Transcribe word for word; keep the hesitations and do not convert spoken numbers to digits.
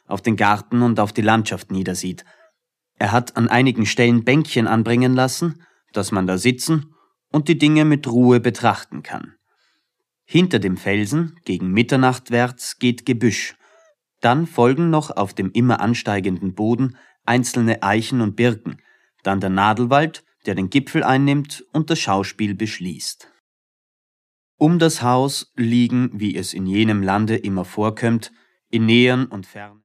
auf den Garten und auf die Landschaft niedersieht. Er hat an einigen Stellen Bänkchen anbringen lassen, dass man da sitzen und die Dinge mit Ruhe betrachten kann. Hinter dem Felsen, gegen Mitternachtwärts, geht Gebüsch. Dann folgen noch auf dem immer ansteigenden Boden einzelne Eichen und Birken, dann der Nadelwald, der den Gipfel einnimmt und das Schauspiel beschließt. Um das Haus liegen, wie es in jenem Lande immer vorkömmt, in nähern und fernen